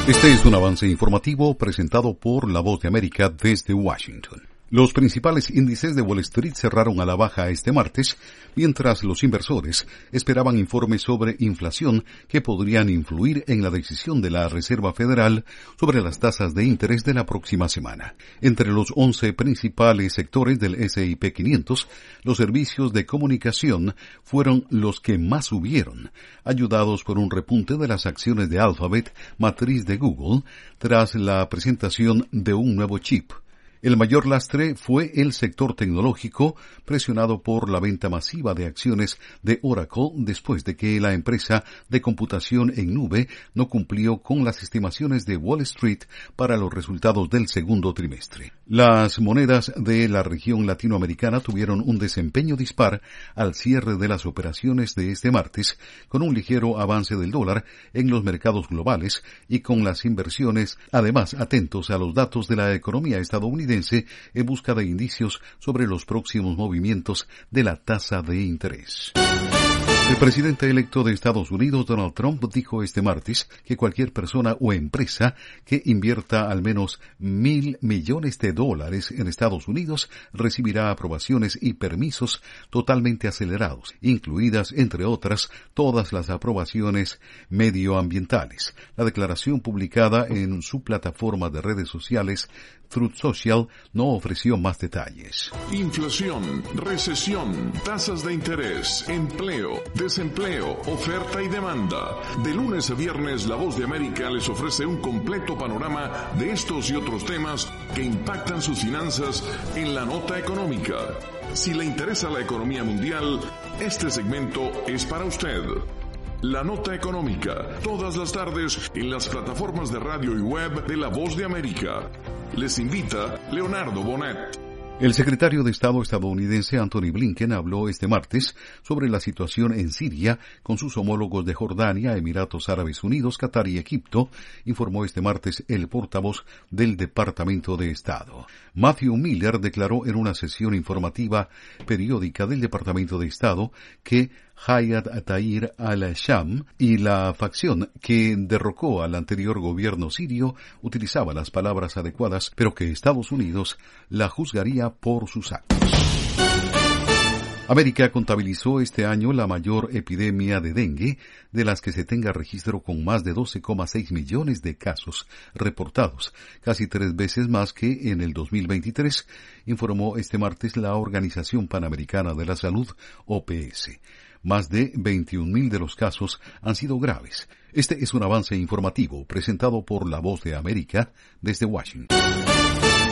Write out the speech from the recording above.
Este es un avance informativo presentado por La Voz de América desde Washington. Los principales índices de Wall Street cerraron a la baja este martes, mientras los inversores esperaban informes sobre inflación que podrían influir en la decisión de la Reserva Federal sobre las tasas de interés de la próxima semana. Entre los 11 principales sectores del S&P 500, los servicios de comunicación fueron los que más subieron, ayudados por un repunte de las acciones de Alphabet, matriz de Google, tras la presentación de un nuevo chip. El mayor lastre fue el sector tecnológico, presionado por la venta masiva de acciones de Oracle después de que la empresa de computación en nube no cumplió con las estimaciones de Wall Street para los resultados del segundo trimestre. Las monedas de la región latinoamericana tuvieron un desempeño dispar al cierre de las operaciones de este martes, con un ligero avance del dólar en los mercados globales y con las inversiones, además atentos a los datos de la economía estadounidense en busca de indicios sobre los próximos movimientos de la tasa de interés. El presidente electo de Estados Unidos, Donald Trump, dijo este martes que cualquier persona o empresa que invierta al menos $1,000 millones en Estados Unidos recibirá aprobaciones y permisos totalmente acelerados, incluidas, entre otras, todas las aprobaciones medioambientales. La declaración publicada en su plataforma de redes sociales, Truth Social, no ofreció más detalles. Inflación, recesión, tasas de interés, empleo, desempleo, oferta y demanda. De lunes a viernes, La Voz de América les ofrece un completo panorama de estos y otros temas que impactan sus finanzas en la nota económica. Si le interesa la economía mundial, este segmento es para usted. La Nota Económica, todas las tardes en las plataformas de radio y web de La Voz de América. Les invita Leonardo Bonet. El secretario de Estado estadounidense Anthony Blinken habló este martes sobre la situación en Siria con sus homólogos de Jordania, Emiratos Árabes Unidos, Qatar y Egipto, informó este martes el portavoz del Departamento de Estado. Matthew Miller declaró en una sesión informativa periódica del Departamento de Estado que Hayat Tahrir al-Sham y la facción que derrocó al anterior gobierno sirio utilizaba las palabras adecuadas, pero que Estados Unidos la juzgaría por sus actos. América contabilizó este año la mayor epidemia de dengue de las que se tenga registro, con más de 12,6 millones de casos reportados, casi 3 veces más que en el 2023, informó este martes la Organización Panamericana de la Salud, OPS. Más de 21,000 de los casos han sido graves. Este es un avance informativo presentado por La Voz de América desde Washington.